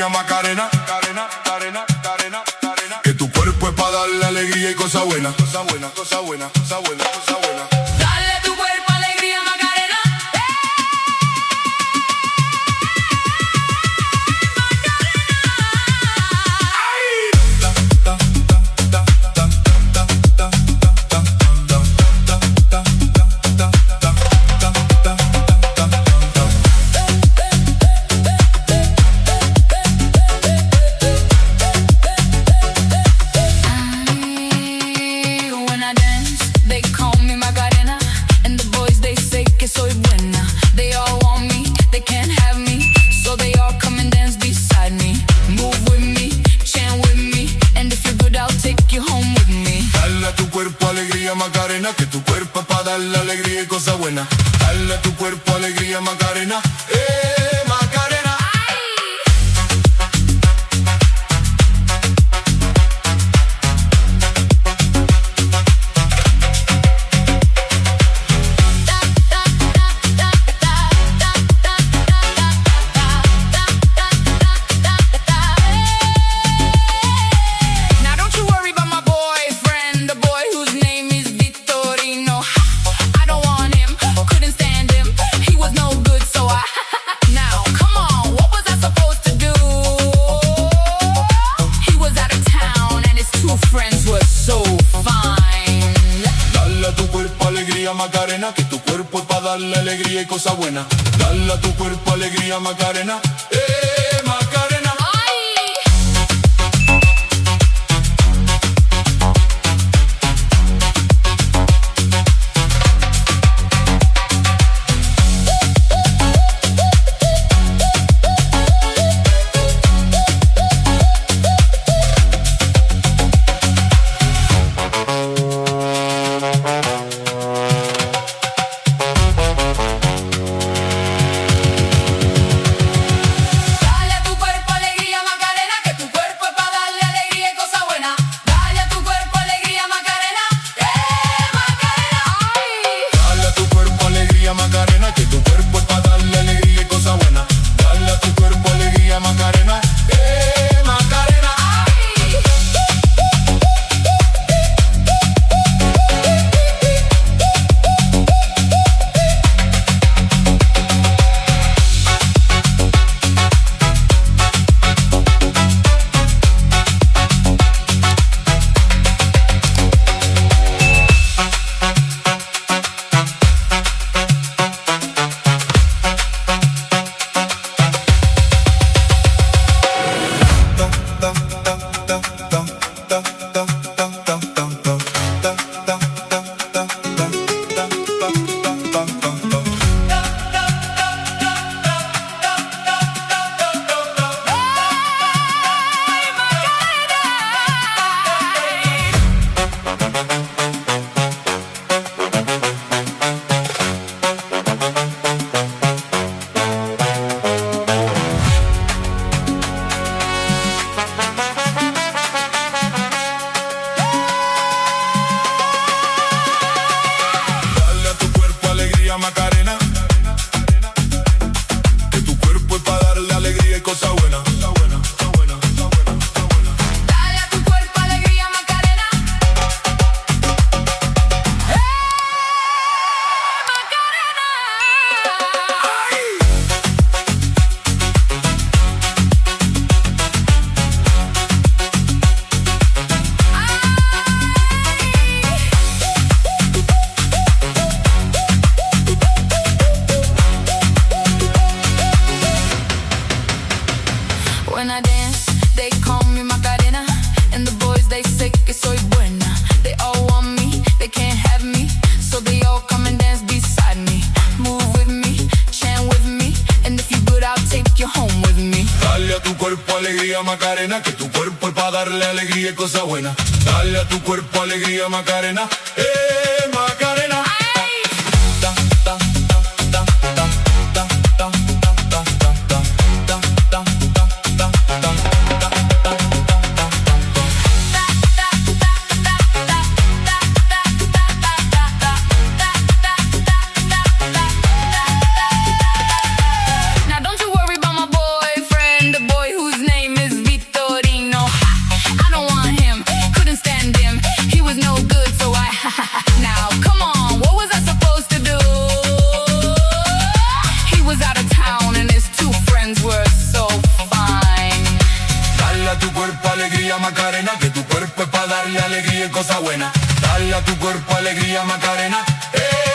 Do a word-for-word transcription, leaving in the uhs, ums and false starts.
alegría, Macarena. Macarena, Macarena, Macarena, Macarena. Que tu cuerpo es para darle alegría y cosa buena. Cosa buena, cosa buena, cosa buena, cosa buena. Dale tu cuerpo alegría, Macarena. Macarena, que tu cuerpo es para darle alegría y cosa buena. Dale a tu cuerpo alegría, Macarena. Eh, Macarena. Macarena, que tu cuerpo es para darle alegría y cosa buena. Dale a tu cuerpo alegría, Macarena. Eh, Macarena. Macarena, que tu cuerpo es para darle alegría y cosa buena. Dale a tu cuerpo alegría, Macarena. ¡Eh, Macarena! When I dance, they call me Macarena, and the boys they say que soy buena. They all want me, they can't have me, so they all come and dance beside me. Move with me, chant with me, and if you good, I'll take you home with me. Dale a tu cuerpo alegría, Macarena, que tu cuerpo es para darle alegría y cosa buena. Dale a tu cuerpo alegría, Macarena. Eh, Macarena. Now don't you worry about my boyfriend, the boy whose name Dale a tu cuerpo alegría, Macarena. Eh,